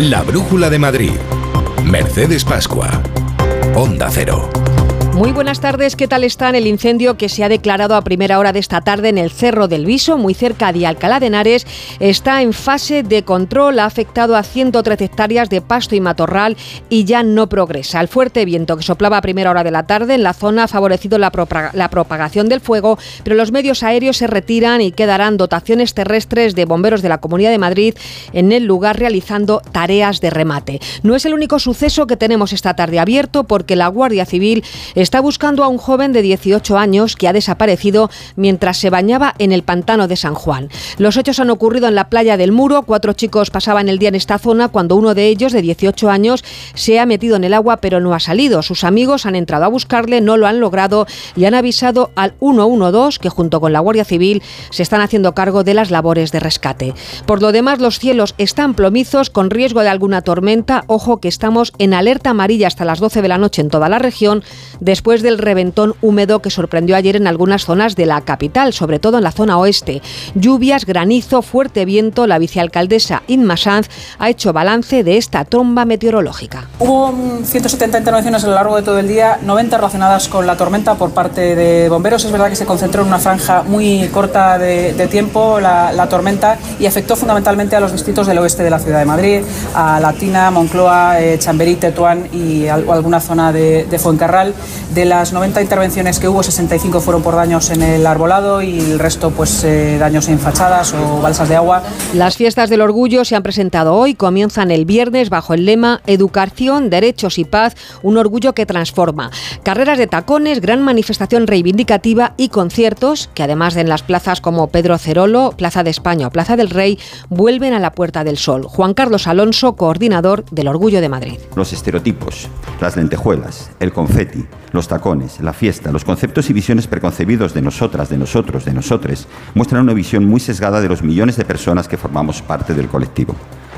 La Brújula de Madrid. Mercedes Pascua. Onda Cero. Muy buenas tardes, ¿qué tal están? El incendio que se ha declarado a primera hora de esta tarde en el Cerro del Viso, muy cerca de Alcalá de Henares, está en fase de control, ha afectado a 113 hectáreas de pasto y matorral y ya no progresa. El fuerte viento que soplaba a primera hora de la tarde en la zona ha favorecido la propagación del fuego, pero los medios aéreos se retiran y quedarán dotaciones terrestres de bomberos de la Comunidad de Madrid en el lugar realizando tareas de remate. No es el único suceso que tenemos esta tarde abierto, porque la Guardia Civil está buscando a un joven de 18 años que ha desaparecido mientras se bañaba en el pantano de San Juan. Los hechos han ocurrido en la playa del Muro. 4 chicos pasaban el día en esta zona cuando uno de ellos, de 18 años, se ha metido en el agua pero no ha salido. Sus amigos han entrado a buscarle, no lo han logrado y han avisado al 112, que junto con la Guardia Civil se están haciendo cargo de las labores de rescate. Por lo demás, los cielos están plomizos con riesgo de alguna tormenta. Ojo que estamos en alerta amarilla hasta las 12 de la noche en toda la región, después del reventón húmedo que sorprendió ayer en algunas zonas de la capital, sobre todo en la zona oeste. Lluvias, granizo, fuerte viento. La vicealcaldesa Inma Sanz ha hecho balance de esta tromba meteorológica. Hubo 170 intervenciones a lo largo de todo el día, 90 relacionadas con la tormenta por parte de bomberos. Es verdad que se concentró en una franja muy corta de tiempo la tormenta y afectó fundamentalmente a los distritos del oeste de la ciudad de Madrid, a Latina, Moncloa, Chamberí, Tetuán y alguna zona de Fuencarral. De las 90 intervenciones que hubo, 65 fueron por daños en el arbolado y el resto pues daños en fachadas o balsas de agua. Las fiestas del orgullo se han presentado hoy, comienzan el viernes bajo el lema Educación, Derechos y Paz, un orgullo que transforma. Carreras de tacones, gran manifestación reivindicativa y conciertos que, además de en las plazas como Pedro Cerolo, Plaza de España o Plaza del Rey, vuelven a la Puerta del Sol. Juan Carlos Alonso, coordinador del Orgullo de Madrid. Los estereotipos, las lentejuelas, el confeti, los tacones, la fiesta, los conceptos y visiones preconcebidos de nosotras, de nosotros, de nosotres, muestran una visión muy sesgada de los millones de personas que formamos parte del colectivo.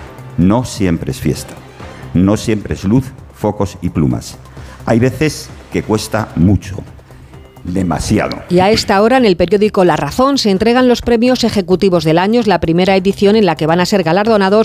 No siempre es fiesta, no siempre es luz, focos y plumas. Hay veces que cuesta mucho. Demasiado. Y a esta hora en el periódico La Razón se entregan los premios ejecutivos del año, es la primera edición en la que van a ser galardonados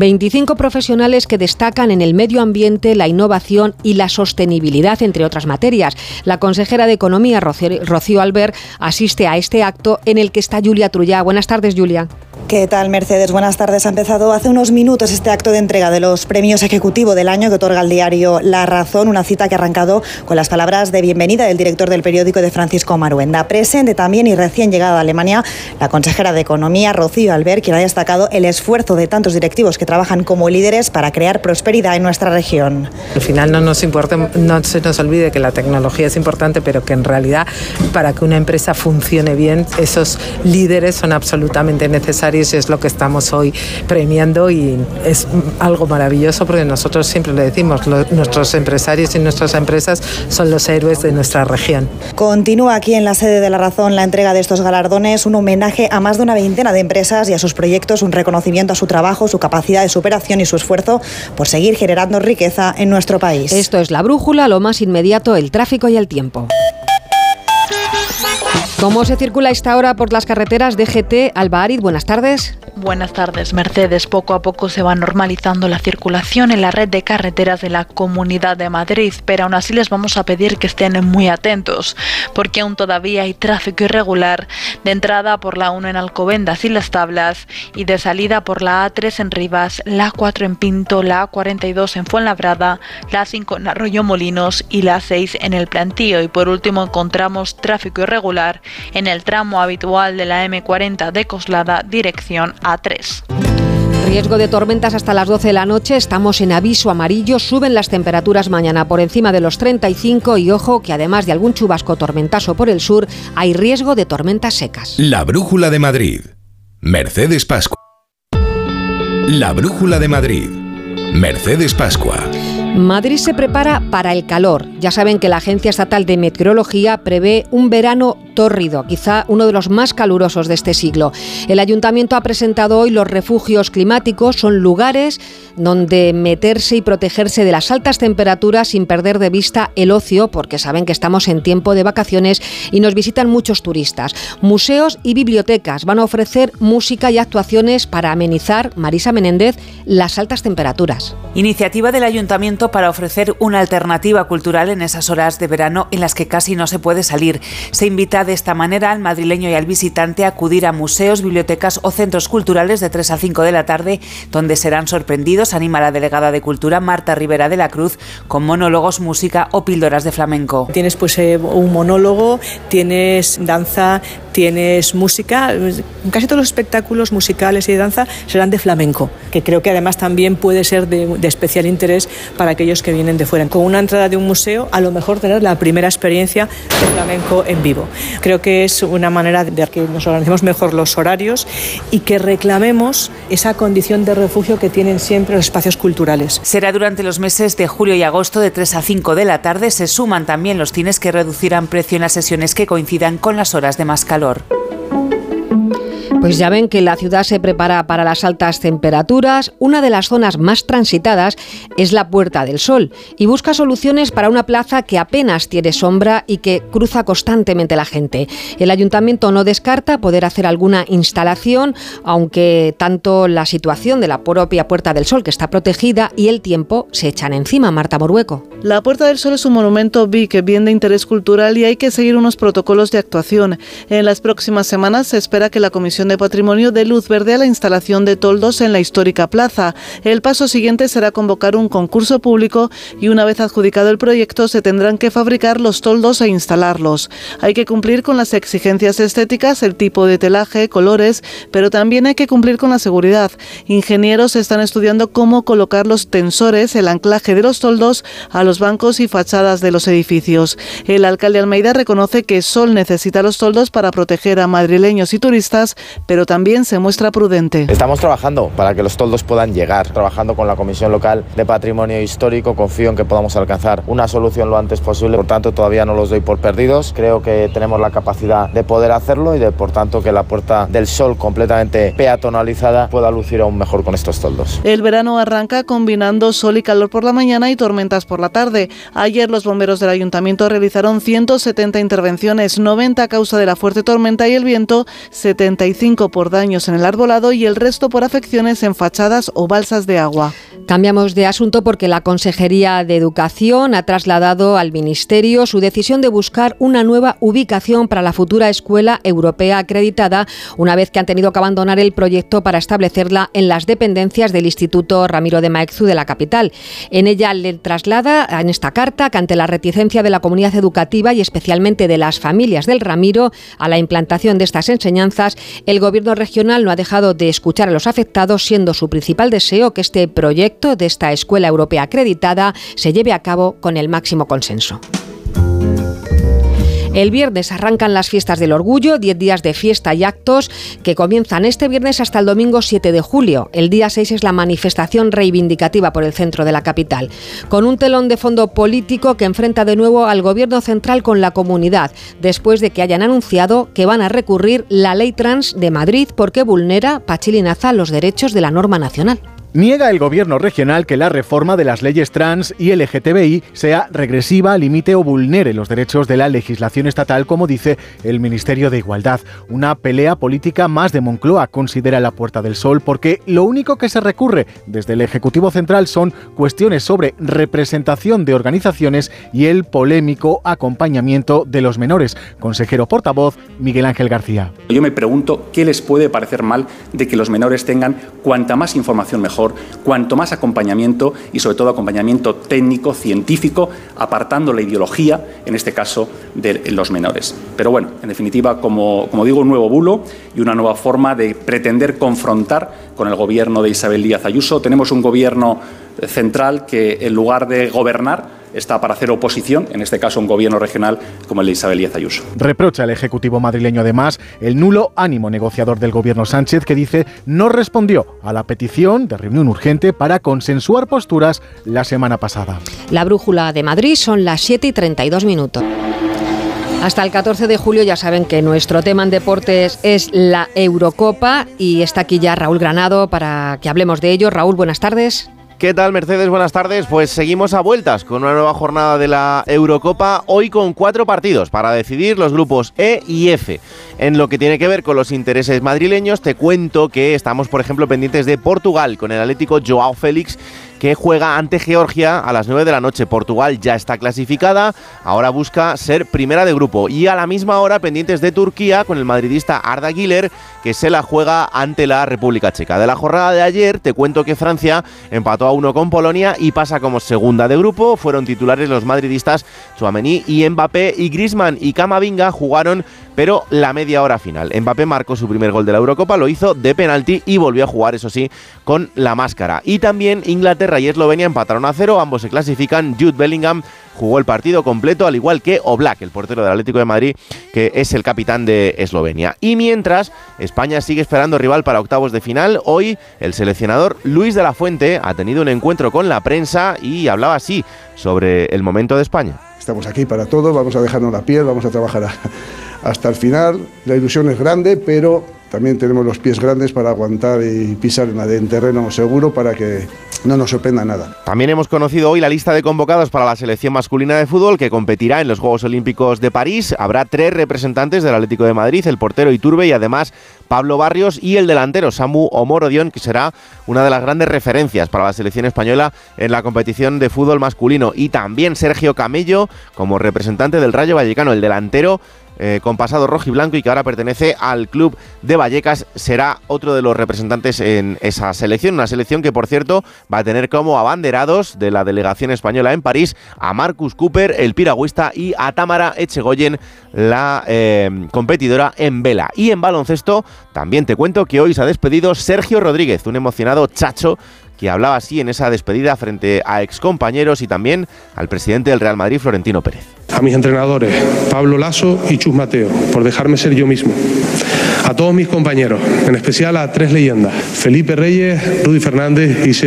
25 profesionales que destacan en el medio ambiente, la innovación y la sostenibilidad, entre otras materias. La consejera de Economía, Rocío Albert, asiste a este acto en el que está Julia Trullá. Buenas tardes, Julia. ¿Qué tal, Mercedes? Buenas tardes. Ha empezado hace unos minutos este acto de entrega de los premios ejecutivo del año que otorga el diario La Razón, una cita que ha arrancado con las palabras de bienvenida del director del periódico, de Francisco Maruenda. Presente también y recién llegada a Alemania la consejera de Economía, Rocío Albert, quien ha destacado el esfuerzo de tantos directivos que trabajan como líderes para crear prosperidad en nuestra región. Al final no se nos olvide que la tecnología es importante, pero que en realidad para que una empresa funcione bien, esos líderes son absolutamente necesarios. Es lo que estamos hoy premiando y es algo maravilloso, porque nosotros siempre le decimos, nuestros empresarios y nuestras empresas son los héroes de nuestra región. Continúa aquí en la sede de La Razón la entrega de estos galardones, un homenaje a más de una veintena de empresas y a sus proyectos, un reconocimiento a su trabajo, su capacidad de superación y su esfuerzo por seguir generando riqueza en nuestro país. Esto es La Brújula, lo más inmediato, el tráfico y el tiempo. ¿Cómo se circula a esta hora por las carreteras? DGT, Alba Ariz, buenas tardes. Buenas tardes, Mercedes. Poco a poco se va normalizando la circulación en la red de carreteras de la Comunidad de Madrid, pero aún así les vamos a pedir que estén muy atentos, porque aún todavía hay tráfico irregular de entrada por la 1 en Alcobendas y Las Tablas y de salida por la A3 en Rivas, la A4 en Pinto, la A42 en Fuenlabrada, la A5 en Arroyo Molinos y la A6 en El Plantío. Y por último encontramos tráfico irregular en el tramo habitual de la M40 de Coslada, dirección A3. Riesgo de tormentas hasta las 12 de la noche, estamos en aviso amarillo, suben las temperaturas mañana por encima de los 35 y ojo que además de algún chubasco tormentoso por el sur, hay riesgo de tormentas secas. La Brújula de Madrid. Mercedes Pascua. La Brújula de Madrid. Mercedes Pascua. Madrid se prepara para el calor. Ya saben que la Agencia Estatal de Meteorología prevé un verano tórrido, quizá uno de los más calurosos de este siglo. El Ayuntamiento ha presentado hoy los refugios climáticos. Son lugares donde meterse y protegerse de las altas temperaturas sin perder de vista el ocio, porque saben que estamos en tiempo de vacaciones y nos visitan muchos turistas. Museos y bibliotecas van a ofrecer música y actuaciones para amenizar, Marisa Menéndez, las altas temperaturas. Iniciativa del Ayuntamiento para ofrecer una alternativa cultural en esas horas de verano en las que casi no se puede salir. Se invita de esta manera al madrileño y al visitante a acudir a museos, bibliotecas o centros culturales de 3 a 5 de la tarde, donde serán sorprendidos, anima la delegada de Cultura, Marta Rivera de la Cruz, con monólogos, música o píldoras de flamenco. Tienes un monólogo, tienes danza, tienes música. Casi todos los espectáculos musicales y de danza serán de flamenco, que creo que además también puede ser de especial interés para aquellos que vienen de fuera. Con una entrada de un museo, a lo mejor tener la primera experiencia de flamenco en vivo. Creo que es una manera de que nos organicemos mejor los horarios y que reclamemos esa condición de refugio que tienen siempre los espacios culturales. Será durante los meses de julio y agosto de 3 a 5 de la tarde. Se suman también los cines, que reducirán precio en las sesiones que coincidan con las horas de más calor. Pues ya ven que la ciudad se prepara para las altas temperaturas. Una de las zonas más transitadas es la Puerta del Sol y busca soluciones para una plaza que apenas tiene sombra y que cruza constantemente la gente. El Ayuntamiento no descarta poder hacer alguna instalación, aunque tanto la situación de la propia Puerta del Sol, que está protegida, y el tiempo se echan encima. Marta Morueco. La Puerta del Sol es un monumento bien de interés cultural y hay que seguir unos protocolos de actuación. En las próximas semanas se espera que la Comisión de Patrimonio dé luz verde a la instalación de toldos en la histórica plaza. El paso siguiente será convocar un concurso público y una vez adjudicado el proyecto se tendrán que fabricar los toldos e instalarlos. Hay que cumplir con las exigencias estéticas, el tipo de telaje, colores, pero también hay que cumplir con la seguridad. Ingenieros están estudiando cómo colocar los tensores, el anclaje de los toldos a los bancos y fachadas de los edificios. El alcalde Almeida reconoce que Sol necesita los toldos para proteger a madrileños y turistas, pero también se muestra prudente. Estamos trabajando para que los toldos puedan llegar, trabajando con la Comisión Local de Patrimonio Histórico. Confío en que podamos alcanzar una solución lo antes posible, por tanto todavía no los doy por perdidos. Creo que tenemos la capacidad de poder hacerlo y por tanto que la Puerta del Sol completamente peatonalizada pueda lucir aún mejor con estos toldos. El verano arranca combinando sol y calor por la mañana y tormentas por la tarde. Ayer los bomberos del Ayuntamiento realizaron 170 intervenciones, 90 a causa de la fuerte tormenta y el viento, 75 por daños en el arbolado y el resto por afecciones en fachadas o balsas de agua. Cambiamos de asunto porque la Consejería de Educación ha trasladado al Ministerio su decisión de buscar una nueva ubicación para la futura escuela europea acreditada, una vez que han tenido que abandonar el proyecto para establecerla en las dependencias del Instituto Ramiro de Maeztu de la capital. En ella le traslada, en esta carta, que ante la reticencia de la comunidad educativa y especialmente de las familias del Ramiro a la implantación de estas enseñanzas, el Gobierno regional no ha dejado de escuchar a los afectados, siendo su principal deseo que este proyecto de esta escuela europea acreditada se lleve a cabo con el máximo consenso. El viernes arrancan las fiestas del orgullo, 10 días de fiesta y actos que comienzan este viernes hasta el domingo 7 de julio. El día 6 es la manifestación reivindicativa por el centro de la capital, con un telón de fondo político que enfrenta de nuevo al Gobierno central con la comunidad, después de que hayan anunciado que van a recurrir la ley trans de Madrid porque vulnera, Pachi Linaza, los derechos de la norma nacional. Niega el Gobierno regional que la reforma de las leyes trans y LGTBI sea regresiva, limite o vulnere los derechos de la legislación estatal, como dice el Ministerio de Igualdad. Una pelea política más de Moncloa, considera la Puerta del Sol, porque lo único que se recurre desde el Ejecutivo Central son cuestiones sobre representación de organizaciones y el polémico acompañamiento de los menores. Consejero portavoz, Miguel Ángel García. Yo me pregunto qué les puede parecer mal de que los menores tengan cuanta más información mejor, cuanto más acompañamiento y sobre todo acompañamiento técnico, científico, apartando la ideología, en este caso de los menores. Pero bueno, en definitiva, como digo, un nuevo bulo y una nueva forma de pretender confrontar con el gobierno de Isabel Díaz Ayuso. Tenemos un gobierno central que en lugar de gobernar está para hacer oposición, en este caso un gobierno regional como el de Isabel Díaz Ayuso. Reprocha al Ejecutivo madrileño además el nulo ánimo negociador del gobierno Sánchez, que dice no respondió a la petición de reunión urgente para consensuar posturas la semana pasada. La brújula de Madrid, son las 7:32. Hasta el 14 de julio ya saben que nuestro tema en deportes es la Eurocopa y está aquí ya Raúl Granado para que hablemos de ello. Raúl, buenas tardes. ¿Qué tal, Mercedes? Buenas tardes. Pues seguimos a vueltas con una nueva jornada de la Eurocopa, hoy con 4 partidos para decidir los grupos E y F. En lo que tiene que ver con los intereses madrileños, te cuento que estamos, por ejemplo, pendientes de Portugal con el Atlético Joao Félix, que juega ante Georgia a las 9 de la noche. Portugal ya está clasificada, ahora busca ser primera de grupo. Y a la misma hora pendientes de Turquía con el madridista Arda Güler, que se la juega ante la República Checa. De la jornada de ayer te cuento que Francia empató a 1 con Polonia y pasa como segunda de grupo. Fueron titulares los madridistas Tchouaméni y Mbappé, y Griezmann y Camavinga jugaron pero la media hora final. Mbappé marcó su primer gol de la Eurocopa, lo hizo de penalti y volvió a jugar, eso sí, con la máscara. Y también Inglaterra y Eslovenia empataron a 0, ambos se clasifican. Jude Bellingham jugó el partido completo, al igual que Oblak, el portero del Atlético de Madrid, que es el capitán de Eslovenia. Y mientras, España sigue esperando rival para octavos de final. Hoy el seleccionador Luis de la Fuente ha tenido un encuentro con la prensa y hablaba así sobre el momento de España. Estamos aquí para todo, vamos a dejarnos la piel, vamos a trabajar hasta el final. La ilusión es grande, pero también tenemos los pies grandes para aguantar y pisar en terreno seguro para que no nos sorprenda nada. También hemos conocido hoy la lista de convocados para la selección masculina de fútbol que competirá en los Juegos Olímpicos de París. Habrá 3 representantes del Atlético de Madrid, el portero Iturbe y además Pablo Barrios, y el delantero Samu Omorodion, que será una de las grandes referencias para la selección española en la competición de fútbol masculino. Y también Sergio Camello como representante del Rayo Vallecano, el delantero con pasado rojo y blanco y que ahora pertenece al club de Vallecas, será otro de los representantes en esa selección, una selección que, por cierto, va a tener como abanderados de la delegación española en París a Marcus Cooper, el piragüista, y a Tamara Echegoyen, la competidora en vela. Y en baloncesto también te cuento que hoy se ha despedido Sergio Rodríguez, un emocionado chacho que hablaba así en esa despedida frente a excompañeros y también al presidente del Real Madrid, Florentino Pérez. A mis entrenadores, Pablo Lasso y Chus Mateo, por dejarme ser yo mismo. A todos mis compañeros, en especial a 3 leyendas, Felipe Reyes, Rudy Fernández y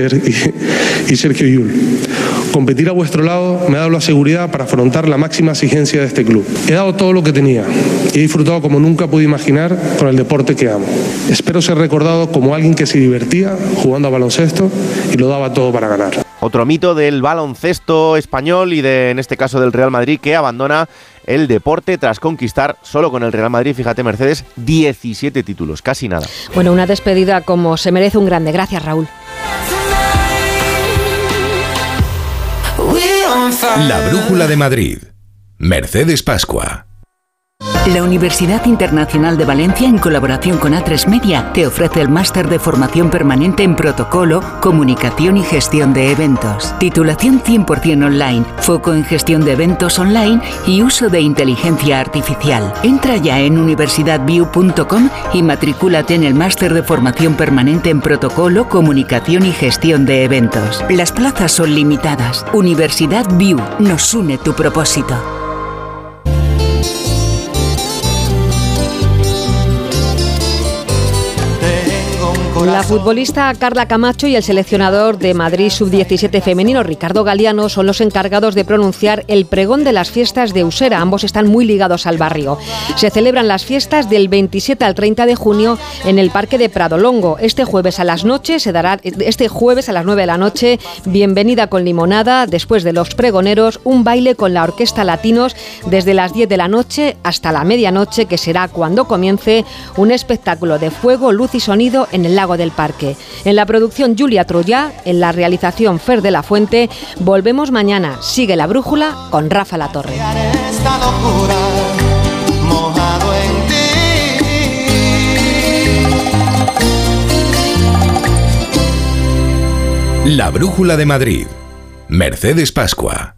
Sergio Llull. Competir a vuestro lado me ha dado la seguridad para afrontar la máxima exigencia de este club. He dado todo lo que tenía y he disfrutado como nunca pude imaginar con el deporte que amo. Espero ser recordado como alguien que se divertía jugando a baloncesto y lo daba todo para ganar. Otro mito del baloncesto español y en este caso del Real Madrid, que abandona el deporte tras conquistar solo con el Real Madrid, fíjate, Mercedes, 17 títulos, casi nada. Bueno, una despedida como se merece un grande. Gracias, Raúl. La Brújula de Madrid. Mercedes Pascua. La Universidad Internacional de Valencia, en colaboración con A3 Media, te ofrece el máster de formación permanente en protocolo, comunicación y gestión de eventos. Titulación 100% online, foco en gestión de eventos online y uso de inteligencia artificial. Entra ya en universidadview.com y matricúlate en el máster de formación permanente en protocolo, comunicación y gestión de eventos. Las plazas son limitadas. Universidad View, nos une tu propósito. La futbolista Carla Camacho y el seleccionador de Madrid Sub-17 femenino Ricardo Galiano son los encargados de pronunciar el pregón de las fiestas de Usera. Ambos están muy ligados al barrio. Se celebran las fiestas del 27 al 30 de junio en el Parque de Pradolongo. Este jueves a las 9 de la noche, bienvenida con limonada. Después de los pregoneros, un baile con la Orquesta Latinos desde las 10 de la noche hasta la medianoche, que será cuando comience un espectáculo de fuego, luz y sonido en el lago del Parque. En la producción Julia Troyá, en la realización Fer de la Fuente. Volvemos mañana. Sigue La Brújula con Rafa Latorre. La Brújula de Madrid. Mercedes Pascua.